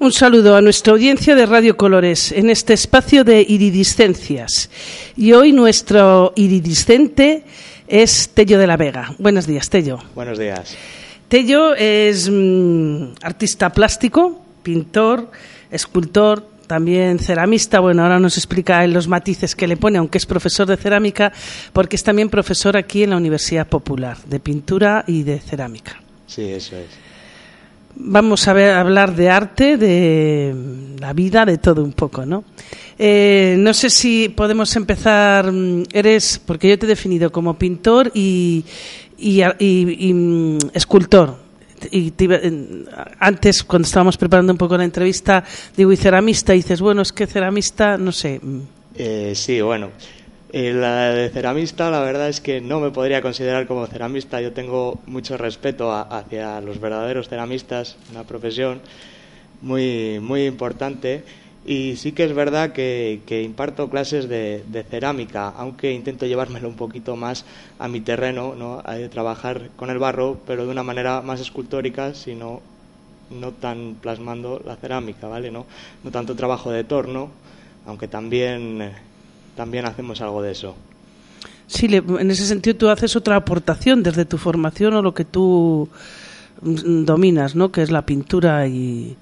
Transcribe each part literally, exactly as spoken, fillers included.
Un saludo a nuestra audiencia de Radio Colores en este espacio de iridiscencias. Y hoy nuestro iridiscente es Tello de la Vega. Buenos días, Tello. Buenos días. Tello es mmm, artista plástico, pintor, escultor, también ceramista. Bueno, ahora nos explica él los matices que le pone, aunque es profesor de cerámica, porque es también profesor aquí en la Universidad Popular, de pintura y de cerámica. Sí, eso es. Vamos a, ver, a hablar de arte, de la vida, de todo un poco, ¿no? Eh, no sé si podemos empezar. Eres, porque yo te he definido como pintor y, y, y, y escultor. Y te, antes, cuando estábamos preparando un poco la entrevista, digo, y ceramista, y dices, bueno, es que ceramista, no sé. Eh, sí, bueno. Eh, la de ceramista, la verdad es que no me podría considerar como ceramista. Yo tengo mucho respeto a, hacia los verdaderos ceramistas, una profesión muy, muy importante. Y sí que es verdad que, que imparto clases de, de cerámica, aunque intento llevármelo un poquito más a mi terreno, ¿no? A trabajar con el barro, pero de una manera más escultórica, sino no tan plasmando la cerámica, ¿vale? No, no tanto trabajo de torno, aunque también... También hacemos algo de eso. Sí, en ese sentido tú haces otra aportación desde tu formación o lo que tú dominas, ¿no? Que es la pintura. Y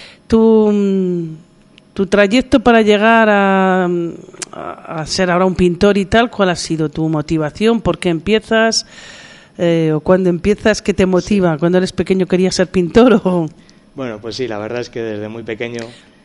tu, tu trayecto para llegar a, a ser ahora un pintor y tal, ¿cuál ha sido tu motivación? ¿Por qué empiezas? Eh, ¿O cuándo empiezas? ¿Qué te motiva? Sí. ¿Cuando eres pequeño querías ser pintor? O... Bueno, pues sí, la verdad es que desde muy pequeño...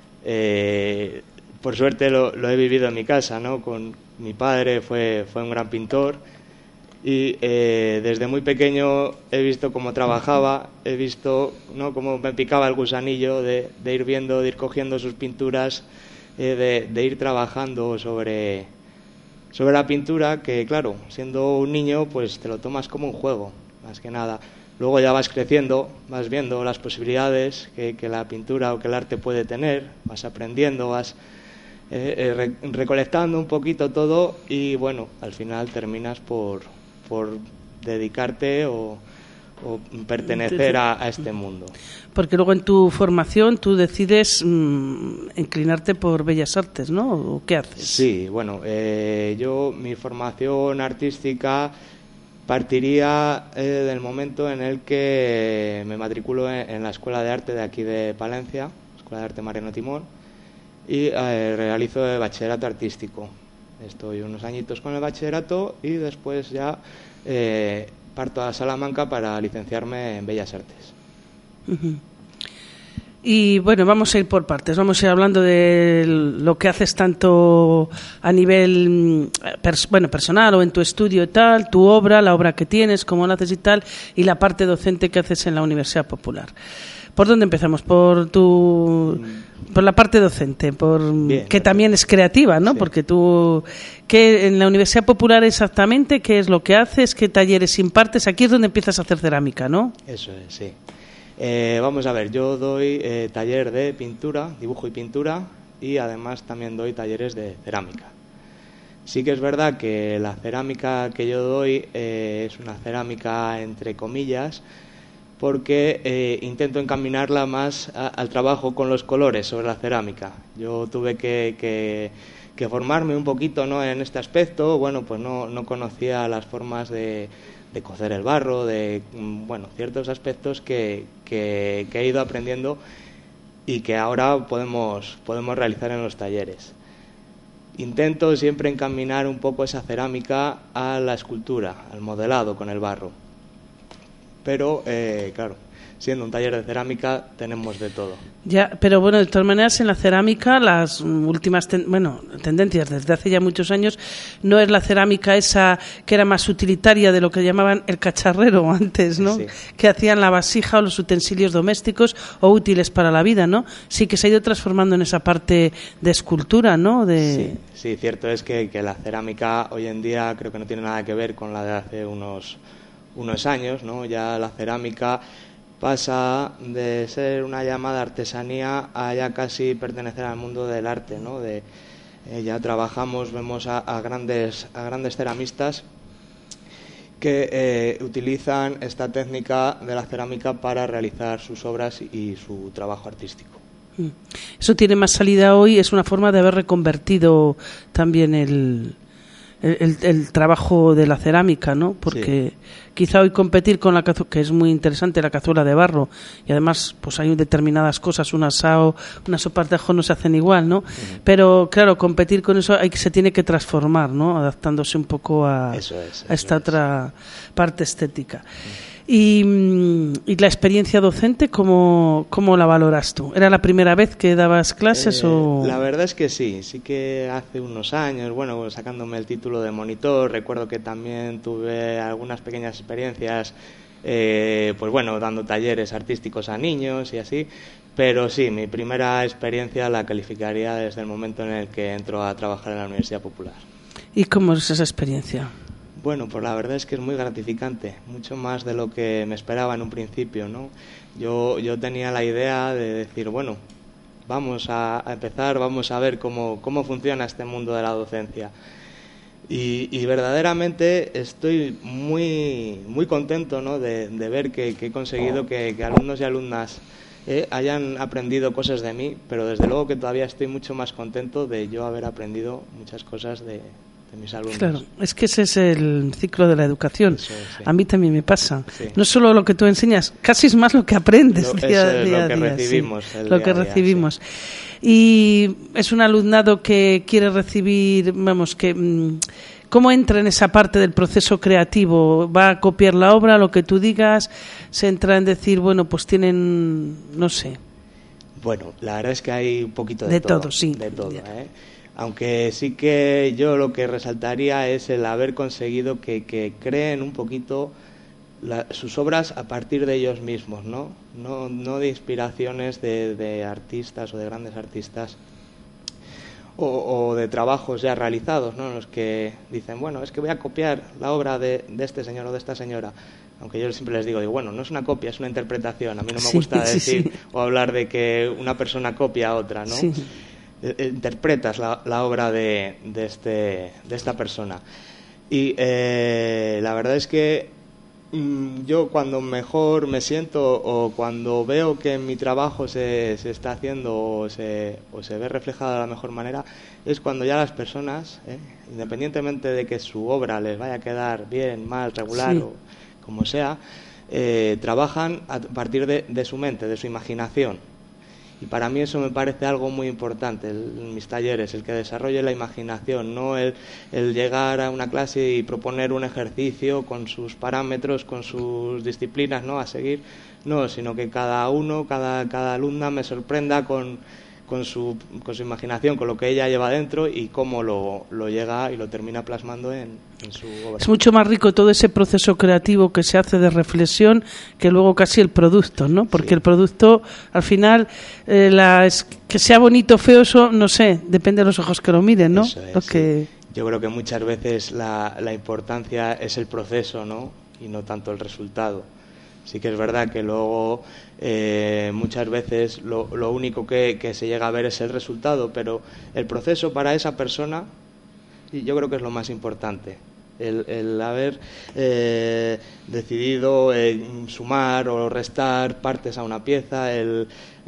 Eh, Por suerte lo, lo he vivido en mi casa, ¿no? Con mi padre fue, fue un gran pintor y eh, desde muy pequeño he visto cómo trabajaba, he visto, ¿no?, cómo me picaba el gusanillo de, de ir viendo, de ir cogiendo sus pinturas, eh, de, de ir trabajando sobre, sobre la pintura, que claro, siendo un niño pues te lo tomas como un juego, más que nada. Luego ya vas creciendo, vas viendo las posibilidades que, que la pintura o que el arte puede tener, vas aprendiendo, vas... Eh, eh, re, recolectando un poquito todo y bueno, al final terminas por, por dedicarte o, o pertenecer a, a este mundo. Porque luego en tu formación tú decides mmm, inclinarte por Bellas Artes, ¿no? ¿O qué haces? Sí, bueno, eh, yo mi formación artística partiría eh, del momento en el que me matriculo en, en la Escuela de Arte de aquí de Palencia, Escuela de Arte Mariano Timón, y eh, realizo el bachillerato artístico. Estoy unos añitos con el bachillerato y después ya eh, parto a Salamanca para licenciarme en Bellas Artes. Uh-huh. Y bueno, vamos a ir por partes. Vamos a ir hablando de lo que haces tanto a nivel pers- bueno, personal o en tu estudio y tal, tu obra, la obra que tienes, cómo la haces y tal, y la parte docente que haces en la Universidad Popular. ¿Por dónde empezamos? Por tu por la parte docente, por Bien, que también es creativa, ¿no? Sí. Porque tú, ¿qué, en la Universidad Popular exactamente qué es lo que haces? ¿Qué talleres impartes? Aquí es donde empiezas a hacer cerámica, ¿no? Eso es, sí. Eh, vamos a ver, yo doy eh, taller de pintura, dibujo y pintura, y además también doy talleres de cerámica. Sí que es verdad que la cerámica que yo doy eh, es una cerámica entre comillas, porque eh, intento encaminarla más a, al trabajo con los colores sobre la cerámica. Yo tuve que, que, que formarme un poquito, ¿no?, en este aspecto. Bueno, pues no, no conocía las formas de, de cocer el barro, de bueno, ciertos aspectos que, que, que he ido aprendiendo y que ahora podemos, podemos realizar en los talleres. Intento siempre encaminar un poco esa cerámica a la escultura, al modelado con el barro. Pero, eh, claro, siendo un taller de cerámica tenemos de todo. Ya, pero bueno, de todas maneras en la cerámica las últimas ten, bueno, tendencias desde hace ya muchos años no es la cerámica esa que era más utilitaria de lo que llamaban el cacharrero antes, ¿no? Sí. Que hacían la vasija o los utensilios domésticos o útiles para la vida, ¿no? Sí que se ha ido transformando en esa parte de escultura, ¿no? De... Sí, sí, cierto es que, que la cerámica hoy en día creo que no tiene nada que ver con la de hace unos... unos años, ¿no? Ya la cerámica pasa de ser una llamada artesanía a ya casi pertenecer al mundo del arte, ¿no? De, eh, ya trabajamos, vemos a, a grandes a grandes ceramistas que eh, utilizan esta técnica de la cerámica para realizar sus obras y su trabajo artístico. Eso tiene más salida hoy, es una forma de haber reconvertido también el, el, el trabajo de la cerámica, ¿no? Porque sí. Quizá hoy competir con la cazuela, que es muy interesante, la cazuela de barro, y además pues hay determinadas cosas, un asado, unas sopas de ajo no se hacen igual, ¿no? Uh-huh. Pero claro, competir con eso hay que se tiene que transformar, ¿no? Adaptándose un poco a, eso es, eso a esta es. otra parte estética. Uh-huh. Y, y la experiencia docente, ¿cómo, ¿cómo la valoras tú? ¿Era la primera vez que dabas clases? Eh, o...? La verdad es que sí, sí que hace unos años, bueno, sacándome el título de monitor, recuerdo que también tuve algunas pequeñas experiencias, eh, pues bueno, dando talleres artísticos a niños y así, pero sí, mi primera experiencia la calificaría desde el momento en el que entro a trabajar en la Universidad Popular. ¿Y cómo es esa experiencia? Bueno, pues la verdad es que es muy gratificante, mucho más de lo que me esperaba en un principio, ¿no? Yo, yo tenía la idea de decir, bueno, vamos a, a empezar, vamos a ver cómo, cómo funciona este mundo de la docencia. Y, y verdaderamente estoy muy, muy contento, ¿no? de, de ver que, que he conseguido que, que alumnos y alumnas eh, hayan aprendido cosas de mí, pero desde luego que todavía estoy mucho más contento de yo haber aprendido muchas cosas de... de mis alumnos. Claro, es que ese es el ciclo de la educación. Eso, sí. A mí también me pasa. Sí. No solo lo que tú enseñas, casi es más lo que aprendes lo, día, eso es día lo que a día. Recibimos sí. el Lo día que a día, recibimos. Sí. Y es un alumnado que quiere recibir, vamos, que... ¿Cómo entra en esa parte del proceso creativo? ¿Va a copiar la obra, lo que tú digas? ¿Se entra en decir, bueno, pues tienen, no sé? Bueno, la verdad es que hay un poquito de, de todo. todo, sí. De todo, ¿eh? Aunque sí que yo lo que resaltaría es el haber conseguido que, que creen un poquito la, sus obras a partir de ellos mismos, ¿no? No, no de inspiraciones de, de artistas o de grandes artistas o, o de trabajos ya realizados, ¿no? En los que dicen, bueno, es que voy a copiar la obra de, de este señor o de esta señora. Aunque yo siempre les digo, digo, bueno, no es una copia, es una interpretación. A mí no me sí, gusta sí, decir sí. o hablar de que una persona copia a otra, ¿no? Sí. Interpretas la, la obra de, de, este, de esta persona. Y eh, la verdad es que mmm, yo cuando mejor me siento o cuando veo que mi trabajo se, se está haciendo o se, o se ve reflejado de la mejor manera es cuando ya las personas, eh, independientemente de que su obra les vaya a quedar bien, mal, regular sí. o como sea, eh, trabajan a partir de, de su mente, de su imaginación. Y para mí eso me parece algo muy importante el, en mis talleres, el que desarrolle la imaginación, no el, el llegar a una clase y proponer un ejercicio con sus parámetros, con sus disciplinas, ¿no? A seguir, no, sino que cada uno, cada, cada alumna me sorprenda con, con, su, con su imaginación, con lo que ella lleva dentro y cómo lo, lo llega y lo termina plasmando en, en su obra. Es mucho más rico todo ese proceso creativo que se hace de reflexión que luego casi el producto, ¿no? Porque sí. el producto, al final, eh, la, es, que sea bonito o feo, eso, no sé, depende de los ojos que lo miren, ¿no? Eso es, lo que... sí. Yo creo que muchas veces la, la importancia es el proceso, ¿no? Y no tanto el resultado. Sí que es verdad que luego eh, muchas veces lo, lo único que, que se llega a ver es el resultado, pero el proceso para esa persona, y yo creo que es lo más importante. El, el haber eh, decidido eh, sumar o restar partes a una pieza, el,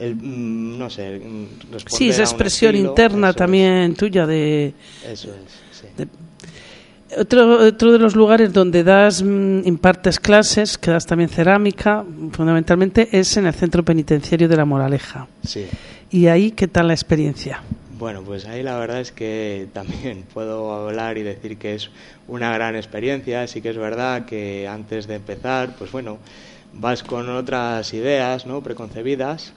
el no sé, responder sí, esa expresión a un estilo, interna también es. tuya de... Eso es, sí. De, Otro, otro de los lugares donde das impartes clases, que das también cerámica, fundamentalmente, es en el Centro Penitenciario de La Moraleja. Sí. ¿Y ahí qué tal la experiencia? Bueno, pues ahí la verdad es que también puedo hablar y decir que es una gran experiencia. Sí que es verdad que antes de empezar, pues bueno, vas con otras ideas, ¿no? Preconcebidas.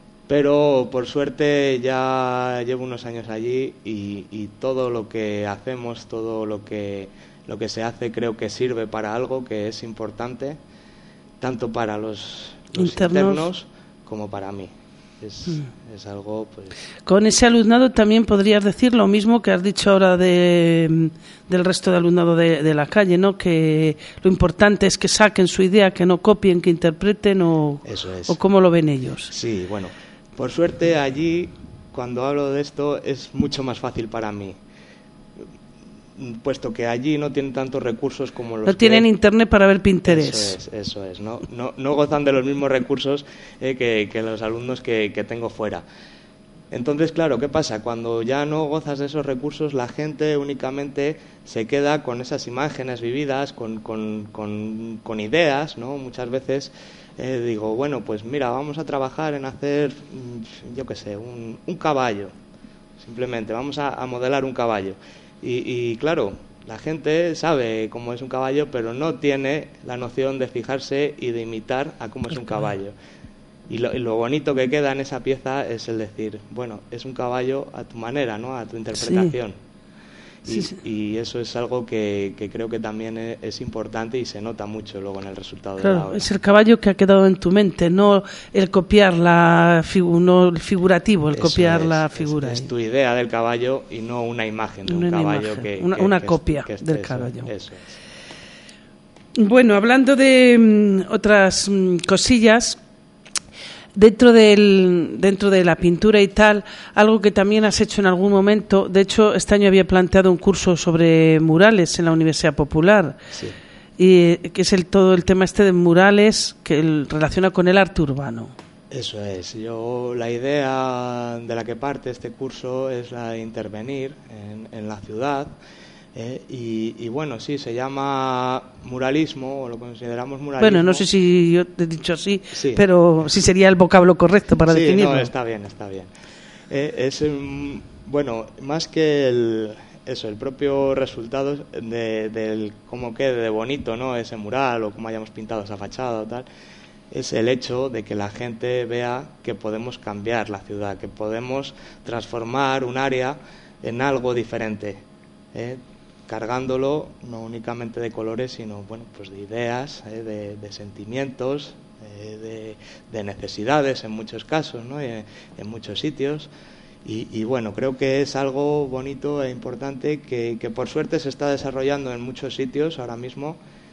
Pero por suerte ya llevo unos años allí y, y todo lo que hacemos, todo lo que, lo que se hace creo que sirve para algo que es importante, tanto para los, los internos. internos como para mí. Es, mm. es algo, pues... Con ese alumnado también podrías decir lo mismo que has dicho ahora de, del resto de alumnado de, de la calle, ¿no? Que lo importante es que saquen su idea, que no copien, que interpreten o, Eso es. o cómo lo ven ellos. Sí, bueno... Por suerte, allí, cuando hablo de esto, es mucho más fácil para mí. puesto que allí no tienen tantos recursos como los no que... tienen internet para ver Pinterest. Eso es, eso es. No, no, no gozan de los mismos recursos eh, que, que los alumnos que, que tengo fuera. Entonces, claro, ¿qué pasa? Cuando ya no gozas de esos recursos, la gente únicamente se queda con esas imágenes vividas, con, con, con, con ideas, ¿no? Muchas veces eh, digo, bueno, pues mira, vamos a trabajar en hacer, yo qué sé, un, un caballo. Simplemente, vamos a, a modelar un caballo. Y, y claro, la gente sabe cómo es un caballo, pero no tiene la noción de fijarse y de imitar a cómo es un caballo. Y lo, y lo bonito que queda en esa pieza es el decir, bueno, es un caballo a tu manera, ¿no? A tu interpretación. Sí. Y, sí, sí. y eso es algo que, que creo que también es, es importante y se nota mucho luego en el resultado claro, de la obra. Es el caballo que ha quedado en tu mente, no el copiar la figu no el figurativo, el eso copiar es, la figura. Es, es tu idea del caballo y no una imagen de una un caballo imagen, que, una, que, una que copia es, que es, del eso, caballo. Eso es. Bueno, hablando de mm, otras mm, cosillas. Dentro del dentro de la pintura y tal, algo que también has hecho en algún momento, de hecho este año había planteado un curso sobre murales en la Universidad Popular, sí. y que es el todo el tema este de murales que el, relaciona con el arte urbano. Eso es. Yo la idea de la que parte este curso es la de intervenir en, en la ciudad. Eh, y, y bueno, sí, se llama muralismo, o lo consideramos muralismo. Bueno, no sé si yo te he dicho así, sí. pero si sería el vocablo correcto para sí, definirlo. No, está bien, está bien. Eh, es, um, bueno, más que el, eso, el propio resultado de, del cómo quede de bonito, ¿no? Ese mural o cómo hayamos pintado esa fachada o tal, es el hecho de que la gente vea que podemos cambiar la ciudad, que podemos transformar un área en algo diferente, ¿eh? cargándolo no únicamente de colores, sino bueno, pues de ideas, eh, de, de sentimientos, eh, de, de necesidades en muchos casos, ¿no? en, en muchos sitios. Y, y bueno, creo que es algo bonito e importante que, que por suerte se está desarrollando en muchos sitios ahora mismo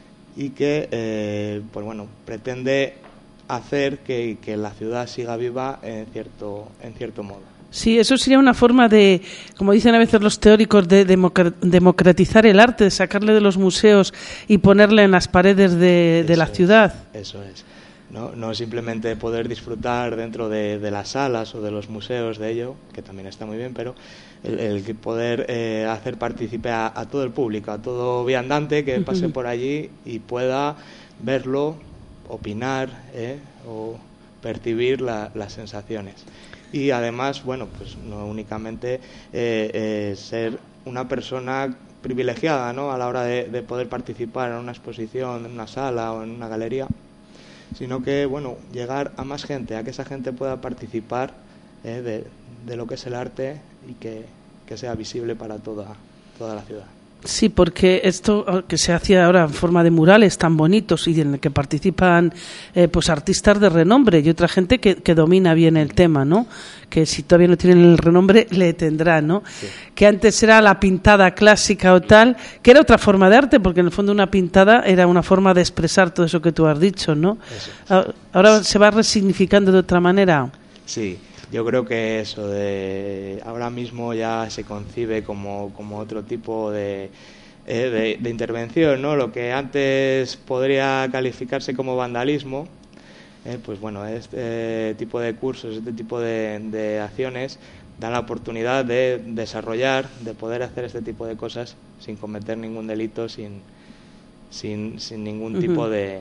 y que eh, pues bueno, pretende hacer que, que la ciudad siga viva en cierto, en cierto modo. Sí, eso sería una forma de, como dicen a veces los teóricos, de democratizar el arte, de sacarle de los museos y ponerle en las paredes de, de la ciudad. Es, eso es. No, no simplemente poder disfrutar dentro de, de las salas o de los museos de ello, que también está muy bien, pero el, el poder eh, hacer partícipe a, a todo el público, a todo viandante que pase por allí y pueda verlo, opinar eh, o percibir la, las sensaciones. Y además, bueno, pues no únicamente eh, eh, ser una persona privilegiada, ¿no? A la hora de, de poder participar en una exposición, en una sala o en una galería, sino que, bueno, llegar a más gente, a que esa gente pueda participar eh, de, de lo que es el arte y que, que sea visible para toda, toda la ciudad. Sí, porque esto que se hace ahora en forma de murales tan bonitos y en el que participan eh, pues artistas de renombre y otra gente que, que domina bien el tema, ¿no? Que si todavía no tienen el renombre, le tendrán, ¿no? Sí. Que antes era la pintada clásica o tal, que era otra forma de arte, porque en el fondo una pintada era una forma de expresar todo eso que tú has dicho, ¿no? Eso. Ahora se va resignificando de otra manera. Sí. Yo creo que eso de ahora mismo ya se concibe como, como otro tipo de, eh, de, de intervención, ¿no? Lo que antes podría calificarse como vandalismo, eh, pues bueno, este tipo de cursos, este tipo de, de acciones dan la oportunidad de desarrollar, de poder hacer este tipo de cosas sin cometer ningún delito, sin, sin, sin ningún tipo uh-huh. de...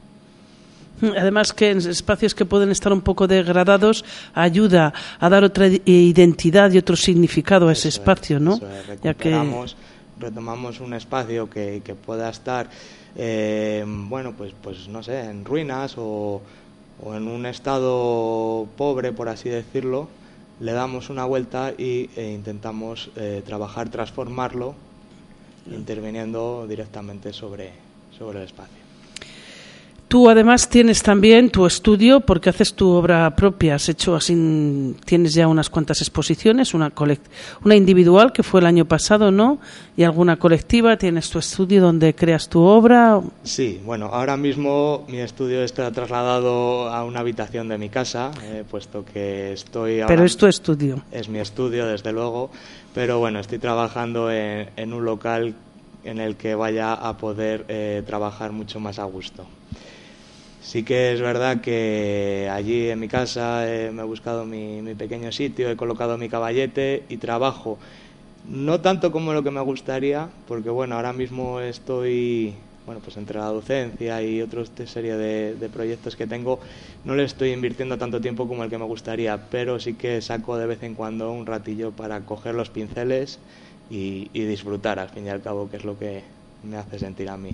Además que en espacios que pueden estar un poco degradados ayuda a dar otra identidad y otro significado a ese eso espacio, es, ¿no? Eso es. Recuperamos, que... retomamos un espacio que, que pueda estar, eh, bueno, pues, pues no sé, en ruinas o, o en un estado pobre, por así decirlo, le damos una vuelta y e intentamos eh, trabajar, transformarlo, interviniendo directamente sobre, sobre el espacio. Tú además tienes también tu estudio porque haces tu obra propia. Has hecho así, tienes ya unas cuantas exposiciones, una colect- una individual que fue el año pasado, ¿no? Y alguna colectiva. Tienes tu estudio donde creas tu obra. Sí, bueno, ahora mismo mi estudio está trasladado a una habitación de mi casa, eh, puesto que estoy ahora... Pero es tu estudio. Es mi estudio, desde luego, pero bueno, estoy trabajando en, en un local en el que vaya a poder eh, trabajar mucho más a gusto. Sí que es verdad que allí en mi casa eh, me he buscado mi, mi pequeño sitio, he colocado mi caballete y trabajo. No tanto como lo que me gustaría, porque bueno, ahora mismo estoy, bueno, pues entre la docencia y otra serie de, de proyectos que tengo, no le estoy invirtiendo tanto tiempo como el que me gustaría, pero sí que saco de vez en cuando un ratillo para coger los pinceles y, y disfrutar, al fin y al cabo, que es lo que me hace sentir a mí.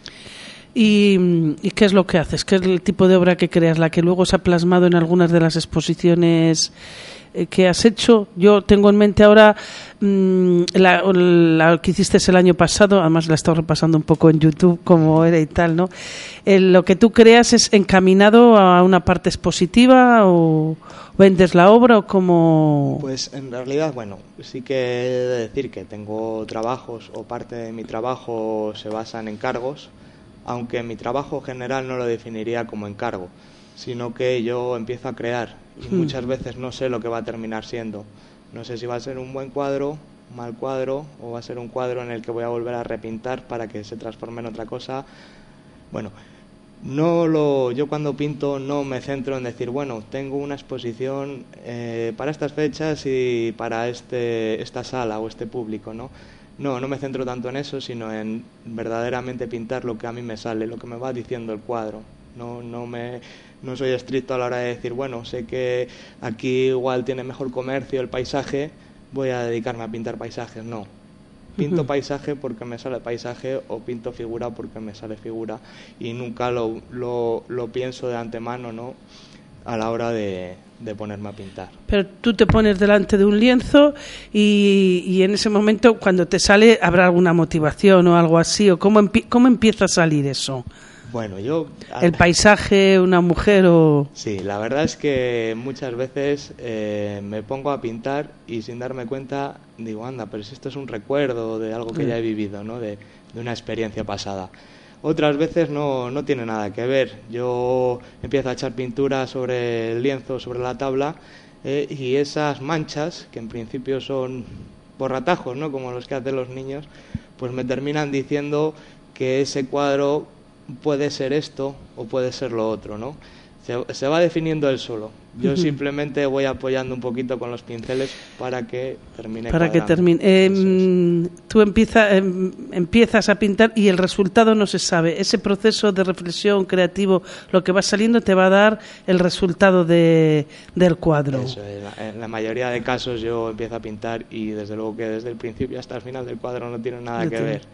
¿Y, ¿Y qué es lo que haces? ¿Qué es el tipo de obra que creas? ¿La que luego se ha plasmado en algunas de las exposiciones eh, que has hecho? Yo tengo en mente ahora mmm, la, la que hiciste el año pasado, además la he estado repasando un poco en YouTube como era y tal, ¿no? Eh, ¿Lo que tú creas es encaminado a una parte expositiva o vendes la obra o cómo...? Pues en realidad, bueno, sí que he de decir que tengo trabajos o parte de mi trabajo se basa en encargos, aunque mi trabajo general no lo definiría como encargo, sino que yo empiezo a crear y hmm. muchas veces no sé lo que va a terminar siendo. No sé si va a ser un buen cuadro, un mal cuadro, o va a ser un cuadro en el que voy a volver a repintar para que se transforme en otra cosa. Bueno, no lo, yo cuando pinto no me centro en decir, bueno, tengo una exposición eh, para estas fechas y para este, esta sala o este público, ¿no? No, no me centro tanto en eso, sino en verdaderamente pintar lo que a mí me sale, lo que me va diciendo el cuadro. No, no, me, no soy estricto a la hora de decir, bueno, sé que aquí igual tiene mejor comercio el paisaje, voy a dedicarme a pintar paisajes. No, pinto uh-huh. paisaje porque me sale paisaje o pinto figura porque me sale figura y nunca lo, lo, lo pienso de antemano, ¿no?, a la hora de, de ponerme a pintar. Pero tú te pones delante de un lienzo y, y en ese momento cuando te sale habrá alguna motivación o algo así, o cómo, empie- cómo empieza a salir eso. Bueno, yo... ¿El paisaje, una mujer o...? Sí, la verdad es que muchas veces eh, me pongo a pintar y sin darme cuenta digo, anda, pero si esto es un recuerdo de algo que mm. ya he vivido, ¿no?, de, de una experiencia pasada. Otras veces no, no tiene nada que ver. Yo empiezo a echar pintura sobre el lienzo, sobre la tabla, eh, y esas manchas, que en principio son borratajos, ¿no?, como los que hacen los niños, pues me terminan diciendo que ese cuadro puede ser esto o puede ser lo otro, ¿no? Se, se va definiendo él solo. Yo uh-huh. simplemente voy apoyando un poquito con los pinceles para que termine Para cuadrando. que termine. Eh, tú empieza, eh, empiezas a pintar y el resultado no se sabe. Ese proceso de reflexión creativo, lo que va saliendo te va a dar el resultado de, del cuadro. Eso, en, la, en la mayoría de casos yo empiezo a pintar y desde luego que desde el principio hasta el final del cuadro no tiene nada no que tiene. ver.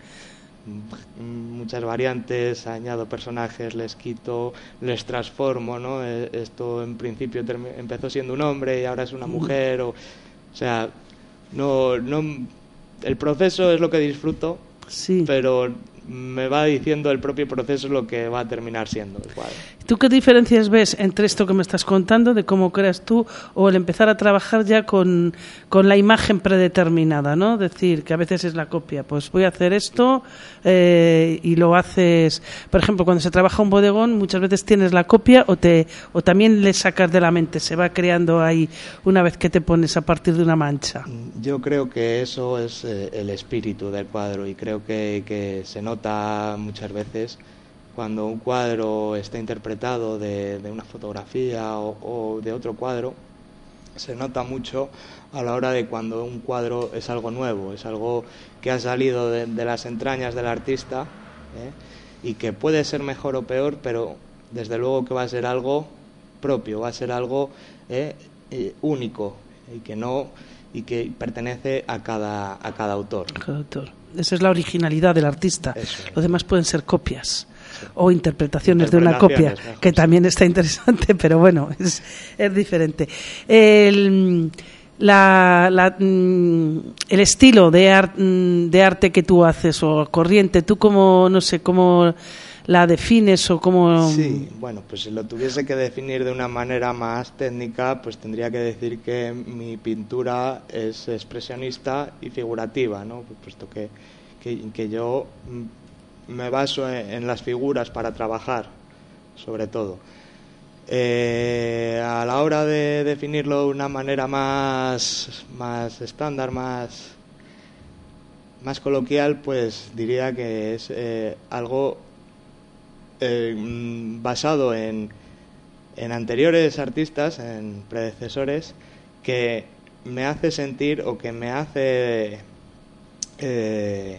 Muchas variantes, añado personajes, les quito, les transformo, ¿no? Esto en principio term- empezó siendo un hombre y ahora es una mujer, o, o sea, no, no, el proceso es lo que disfruto, sí. pero me va diciendo el propio proceso lo que va a terminar siendo el cuadro. ¿Tú qué diferencias ves entre esto que me estás contando, de cómo creas tú, o el empezar a trabajar ya con, con la imagen predeterminada, ¿no? Decir, que a veces es la copia, pues voy a hacer esto eh, y lo haces... Por ejemplo, cuando se trabaja un bodegón, muchas veces tienes la copia o, te, o también le sacas de la mente, se va creando ahí una vez que te pones a partir de una mancha. Yo creo que eso es eh, el espíritu del cuadro y creo que, que se nota muchas veces cuando un cuadro está interpretado de, de una fotografía o, o de otro cuadro, se nota mucho a la hora de cuando un cuadro es algo nuevo, es algo que ha salido de, de las entrañas del artista, ¿eh? y que puede ser mejor o peor, pero desde luego que va a ser algo propio, va a ser algo eh, eh, único y que no y que pertenece a cada a cada autor. Cada autor. Esa es la originalidad del artista. Eso es. Los demás pueden ser copias. O interpretaciones de una copia, mejor, que también está interesante, pero bueno, es, es diferente. El, la, la, el estilo de, ar, de arte que tú haces o corriente, tú como, no sé, cómo la defines o cómo? Sí, bueno, pues si lo tuviese que definir de una manera más técnica, pues tendría que decir que mi pintura es expresionista y figurativa, ¿no? Puesto que, que, que yo me baso en, en las figuras para trabajar, sobre todo. Eh, a la hora de definirlo de una manera más, más estándar, más, más coloquial, pues diría que es eh, algo eh, basado en, en anteriores artistas, en predecesores, que me hace sentir o que me hace eh,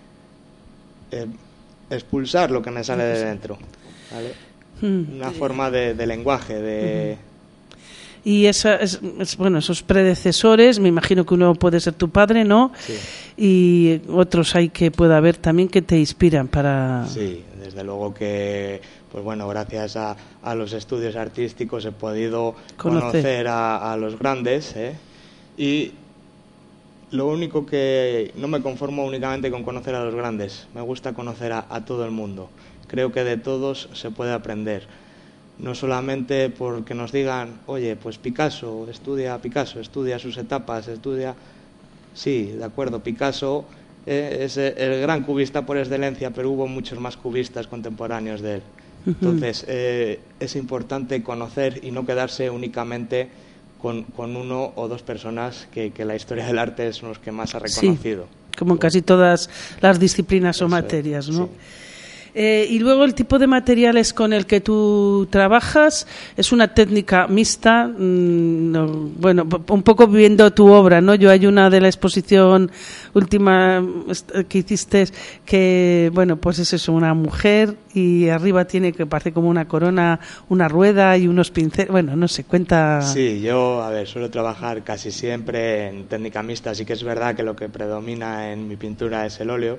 eh, expulsar lo que me sale de dentro, ¿vale? Una forma de, de lenguaje, de... Y esa es, es, bueno, esos predecesores, me imagino que uno puede ser tu padre, ¿no? Sí. Y otros hay que pueda haber también que te inspiran para... Sí, desde luego que, pues bueno, gracias a, a los estudios artísticos he podido conocer, conocer a, a los grandes, ¿eh? Y lo único que no me conformo únicamente con conocer a los grandes, me gusta conocer a, a todo el mundo. Creo que de todos se puede aprender, no solamente porque nos digan, oye, pues Picasso, estudia Picasso, estudia sus etapas, estudia... Sí, de acuerdo, Picasso eh, es el gran cubista por excelencia, pero hubo muchos más cubistas contemporáneos de él. Entonces, eh, es importante conocer y no quedarse únicamente con, con uno o dos personas que, que la historia del arte son los que más ha reconocido. Sí, como en casi todas las disciplinas o materias, ¿no? Sí. Eh, y luego el tipo de materiales con el que tú trabajas es una técnica mixta, mmm, no, bueno, un poco viendo tu obra, ¿no? Yo hay una de la exposición última que hiciste que, bueno, pues es eso, una mujer y arriba tiene que parece como una corona, una rueda y unos pinceles, bueno, no sé, cuenta. Sí, yo, a ver, suelo trabajar casi siempre en técnica mixta, así que es verdad que lo que predomina en mi pintura es el óleo,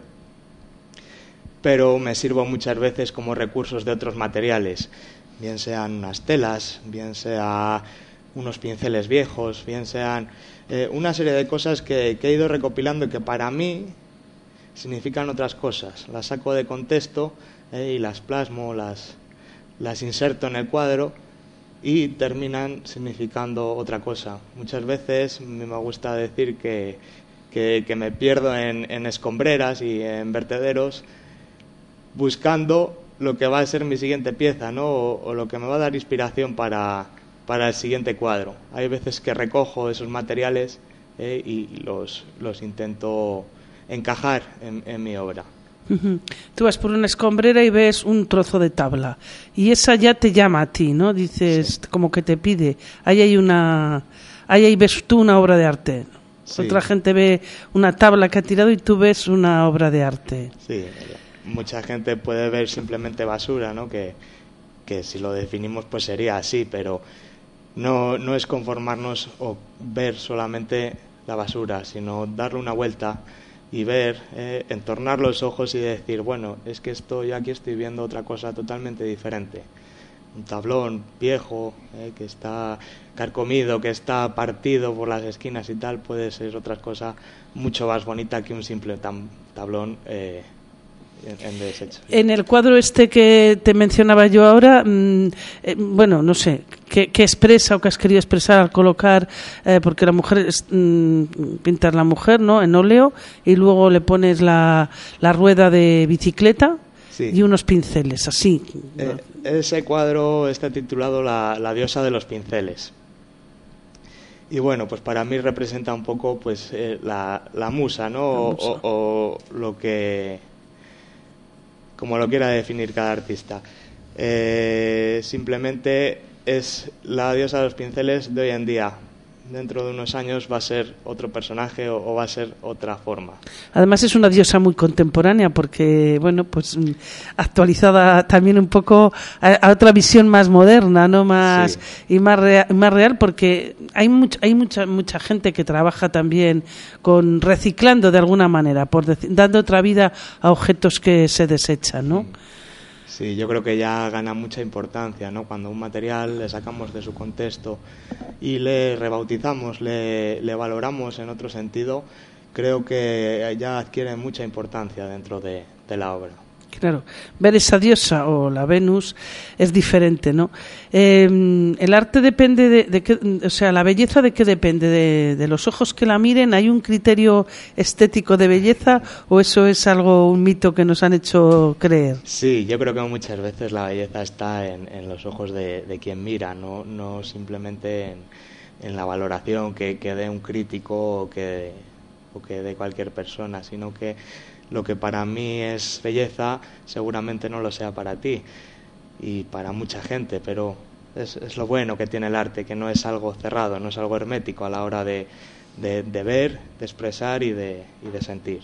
pero me sirvo muchas veces como recursos de otros materiales, bien sean unas telas, bien sean unos pinceles viejos, bien sean eh, una serie de cosas que, que he ido recopilando y que para mí significan otras cosas. Las saco de contexto eh, y las plasmo, las, las inserto en el cuadro y terminan significando otra cosa. Muchas veces me gusta decir que, que, que me pierdo en, en escombreras y en vertederos buscando lo que va a ser mi siguiente pieza, ¿no? O, o lo que me va a dar inspiración para, para el siguiente cuadro. Hay veces que recojo esos materiales eh, y los, los intento encajar en, en mi obra. Uh-huh. Tú vas por una escombrera y ves un trozo de tabla y esa ya te llama a ti, ¿no? Dices, sí, como que te pide. Ahí hay una, ahí, ahí ves tú una obra de arte. Sí. Otra gente ve una tabla que ha tirado y tú ves una obra de arte. Sí. Mucha gente puede ver simplemente basura, ¿no? Que, que si lo definimos pues sería así, pero no, no es conformarnos o ver solamente la basura, sino darle una vuelta y ver, eh, entornar los ojos y decir, bueno, es que esto, yo aquí estoy viendo otra cosa totalmente diferente. Un tablón viejo, eh, que está carcomido, que está partido por las esquinas y tal, puede ser otra cosa mucho más bonita que un simple tam- tablón eh, En, desecho. En el cuadro este que te mencionaba yo ahora, mmm, eh, bueno, no sé, ¿qué, ¿qué expresa o qué has querido expresar al colocar, eh, porque la mujer, es, mmm, pintas la mujer, ¿no?, en óleo, y luego le pones la, la rueda de bicicleta, sí, y unos pinceles, así. Eh, ese cuadro está titulado la, la diosa de los pinceles. Y bueno, pues para mí representa un poco pues eh, la, la musa, ¿no? La musa. O, o, o lo que... como lo quiera definir cada artista. Eh, simplemente es la diosa de los pinceles de hoy en día. Dentro de unos años va a ser otro personaje o, o va a ser otra forma. Además es una diosa muy contemporánea porque, bueno, pues actualizada también un poco a, a otra visión más moderna, ¿no? Más, sí, y más real, más real porque hay mucha, hay mucha mucha gente que trabaja también con reciclando de alguna manera, por decir, dando otra vida a objetos que se desechan, ¿no? Sí, yo creo que ya gana mucha importancia, ¿no? Cuando un material le sacamos de su contexto y le rebautizamos, le, le valoramos en otro sentido, creo que ya adquiere mucha importancia dentro de, de la obra. Claro, ver esa diosa o la Venus es diferente, ¿no? Eh, el arte depende de, de qué, o sea, la belleza de qué depende, de, de los ojos que la miren. ¿Hay un criterio estético de belleza o eso es algo, un mito que nos han hecho creer? Sí, yo creo que muchas veces la belleza está en, en los ojos de, de quien mira, no, no simplemente en, en la valoración que, que dé un crítico o que, o que dé cualquier persona, sino que lo que para mí es belleza seguramente no lo sea para ti y para mucha gente, pero es, es lo bueno que tiene el arte, que no es algo cerrado, no es algo hermético a la hora de, de, de ver, de expresar y de, y de sentir.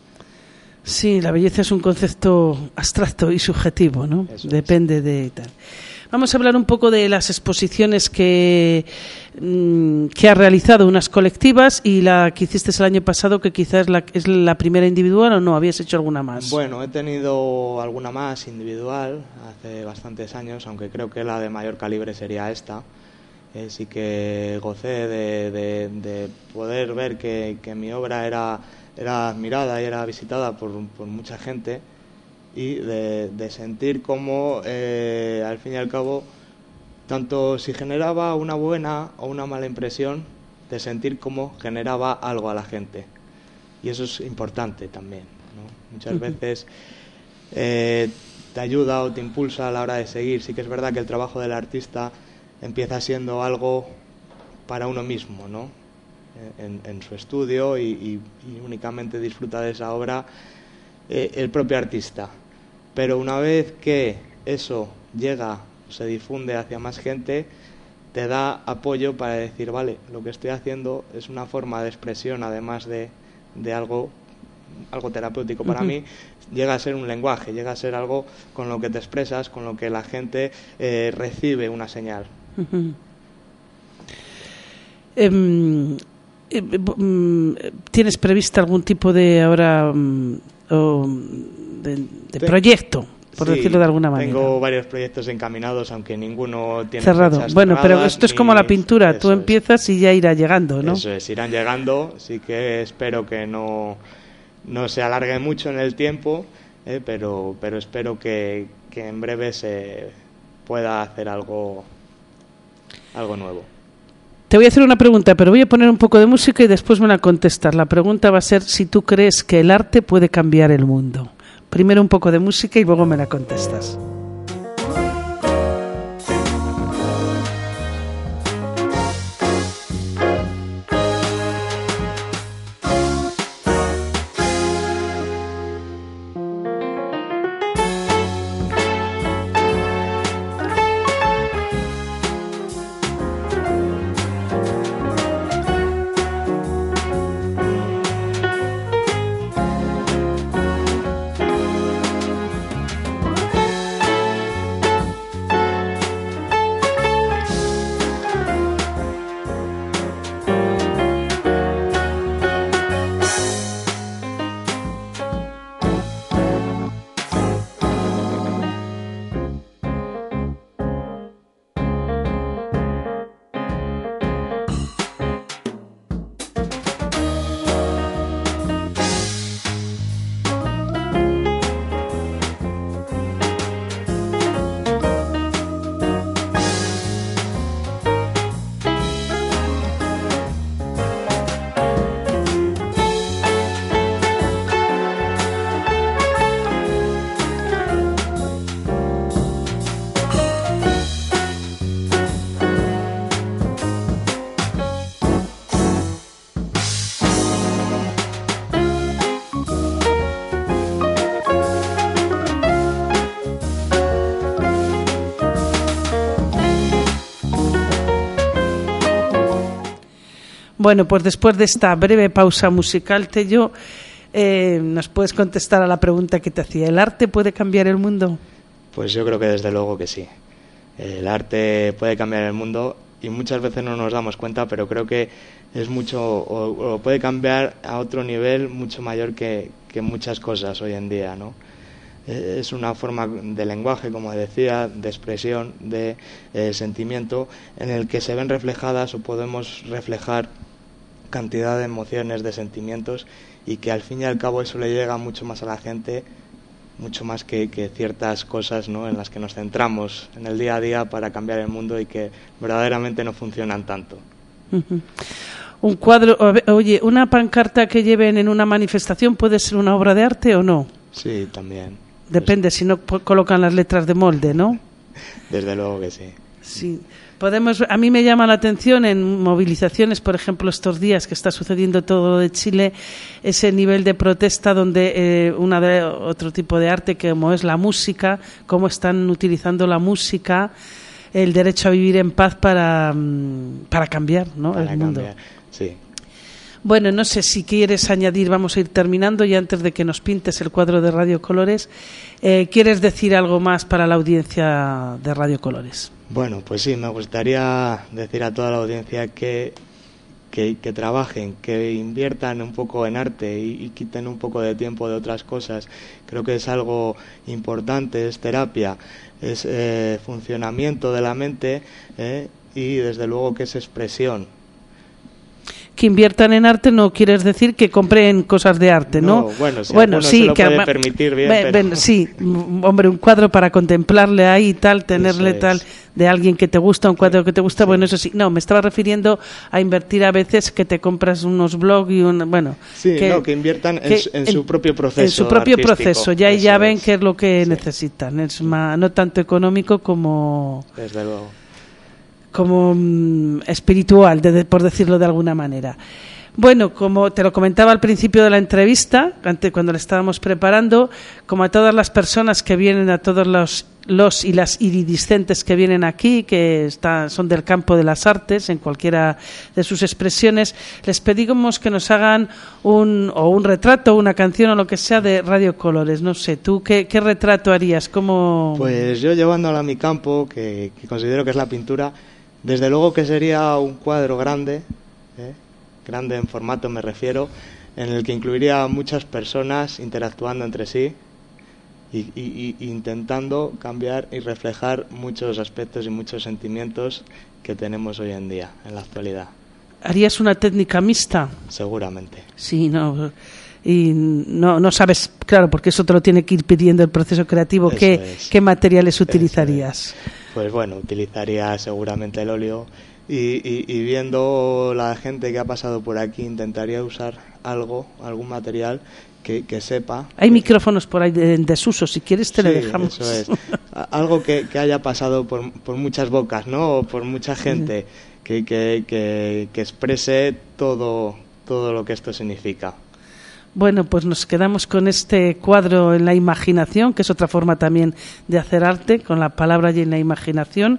Sí, la belleza es un concepto abstracto y subjetivo, ¿no? Eso Depende es. de tal. Vamos a hablar un poco de las exposiciones que, que has realizado, unas colectivas y la que hiciste el año pasado, que quizás es la, es la primera individual, ¿o no? ¿Habías hecho alguna más? Bueno, he tenido alguna más individual hace bastantes años, aunque creo que la de mayor calibre sería esta. Eh, sí que gocé de, de, de poder ver que, que mi obra era, era admirada y era visitada por, por mucha gente, y de, de sentir cómo, eh, al fin y al cabo, tanto si generaba una buena o una mala impresión, de sentir cómo generaba algo a la gente. Y eso es importante también, ¿no? Muchas veces eh, te ayuda o te impulsa a la hora de seguir. Sí que es verdad que el trabajo del artista empieza siendo algo para uno mismo, ¿no? En, en su estudio y, y, y únicamente disfruta de esa obra eh, el propio artista. Pero una vez que eso llega, se difunde hacia más gente, te da apoyo para decir, vale, lo que estoy haciendo es una forma de expresión, además de, de algo, algo terapéutico para uh-huh. mí, llega a ser un lenguaje, llega a ser algo con lo que te expresas, con lo que la gente eh, recibe una señal. Uh-huh. Um, ¿Tienes prevista algún tipo de ahora um, o de, de proyecto, por sí, decirlo de alguna manera? Tengo varios proyectos encaminados, aunque ninguno tiene cerrado. fechas Bueno, cerradas, pero esto es ni... como la pintura, tú empiezas es. y ya irá llegando, ¿no? Eso es, irán llegando, sí que espero que no, no se alargue mucho en el tiempo, eh, pero, pero espero que, que en breve se pueda hacer algo, algo nuevo. Te voy a hacer una pregunta, pero voy a poner un poco de música y después me la contestas. La pregunta va a ser si tú crees que el arte puede cambiar el mundo. Primero un poco de música y luego me la contestas. Bueno, pues después de esta breve pausa musical, Tello, eh, ¿nos puedes contestar a la pregunta que te hacía? ¿El arte puede cambiar el mundo? Pues yo creo que desde luego que sí. El arte puede cambiar el mundo y muchas veces no nos damos cuenta, pero creo que es mucho, o, o puede cambiar a otro nivel mucho mayor que, que muchas cosas hoy en día, ¿no? Es una forma de lenguaje, como decía, de expresión, de eh, sentimiento, en el que se ven reflejadas o podemos reflejar cantidad de emociones, de sentimientos, y que al fin y al cabo eso le llega mucho más a la gente mucho más que, que ciertas cosas, ¿no?, en las que nos centramos en el día a día para cambiar el mundo y que verdaderamente no funcionan tanto. Uh-huh. Un cuadro, oye, una pancarta que lleven en una manifestación, ¿puede ser una obra de arte o no? Sí, también. Depende, si no colocan las letras de molde, ¿no? Desde luego que sí. Sí. Podemos, a mí me llama la atención en movilizaciones, por ejemplo, estos días que está sucediendo todo lo de Chile, ese nivel de protesta donde eh, una de otro tipo de arte, que como es la música, cómo están utilizando la música, el derecho a vivir en paz para, para cambiar, ¿no?, para el mundo. Cambiar, sí. Bueno, no sé si quieres añadir, vamos a ir terminando y antes de que nos pintes el cuadro de Radio Colores, eh, ¿quieres decir algo más para la audiencia de Radio Colores? Bueno, pues sí, me gustaría decir a toda la audiencia que, que, que trabajen, que inviertan un poco en arte y, y quiten un poco de tiempo de otras cosas. Creo que es algo importante, es terapia, es eh, funcionamiento de la mente eh, y desde luego que es expresión. Que inviertan en arte no quieres decir que compren cosas de arte, ¿no? No, bueno, si bueno, sí, se lo que puede permitir bien, be, pero... be, sí, hombre, un cuadro para contemplarle ahí y tal, tenerle Eso tal, es. De alguien que te gusta, un cuadro que te gusta, Sí. Bueno, eso sí. No, me estaba refiriendo a invertir a veces que te compras unos blogs y un, bueno... Sí, que, no, que inviertan que en, su, en su propio proceso En su propio artístico. proceso, ya, Eso ya ven es. qué es lo que Sí. necesitan, es más, no tanto económico como... Desde luego. como mm, espiritual, de, de, por decirlo de alguna manera. Bueno, como te lo comentaba al principio de la entrevista, antes cuando la estábamos preparando, como a todas las personas que vienen, a todos los, los y las iridiscentes que vienen aquí, que está, son del campo de las artes, en cualquiera de sus expresiones, les pedimos que nos hagan un, o un retrato, una canción o lo que sea de Radio Colores. No sé, ¿tú qué, qué retrato harías? ¿Cómo? Pues yo llevándolo a mi campo, que, que considero que es la pintura, desde luego que sería un cuadro grande, ¿eh? grande en formato me refiero, en el que incluiría a muchas personas interactuando entre sí y, y, y intentando cambiar y reflejar muchos aspectos y muchos sentimientos que tenemos hoy en día, en la actualidad. ¿Harías una técnica mixta? Seguramente. Sí, no... y no, no sabes, claro, porque eso te lo tiene que ir pidiendo el proceso creativo, ¿qué, es. ¿qué materiales utilizarías? Pues bueno, utilizaría seguramente el óleo y, y, y viendo la gente que ha pasado por aquí intentaría usar algo, algún material que, que sepa... Hay que... micrófonos por ahí en desuso, si quieres te sí, lo dejamos. Eso es. Algo que, que haya pasado por, por muchas bocas, ¿no? O por mucha gente sí. que, que, que, que exprese todo, todo lo que esto significa. Bueno, pues nos quedamos con este cuadro en la imaginación, que es otra forma también de hacer arte, con la palabra y en la imaginación.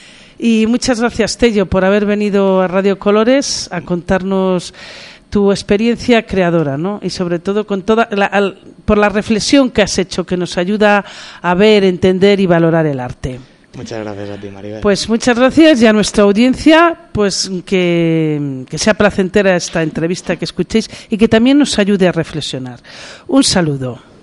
Y muchas gracias, Tello, por haber venido a Radio Colores a contarnos tu experiencia creadora, ¿no? Y sobre todo con toda la, al, por la reflexión que has hecho, que nos ayuda a ver, entender y valorar el arte. Muchas gracias a ti, Maribel. Pues muchas gracias y a nuestra audiencia, pues que, que sea placentera esta entrevista que escuchéis y que también nos ayude a reflexionar. Un saludo.